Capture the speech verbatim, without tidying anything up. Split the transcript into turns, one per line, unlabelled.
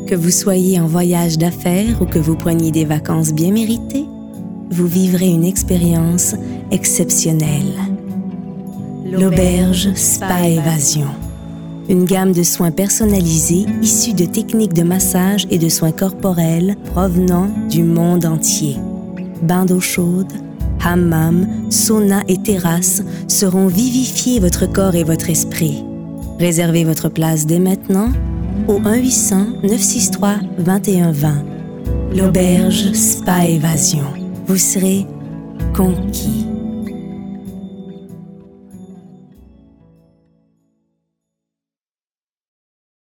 Que vous soyez en voyage d'affaires ou que vous preniez des vacances bien méritées, vous vivrez une expérience exceptionnelle. L'Auberge Spa Évasion. Une gamme de soins personnalisés issus de techniques de massage et de soins corporels provenant du monde entier. Bains d'eau chaude, hammam, sauna et terrasse seront vivifier votre corps et votre esprit. Réservez votre place dès maintenant au un huit cents neuf cent soixante-trois vingt et un vingt. L'Auberge Spa Évasion. Vous serez conquis.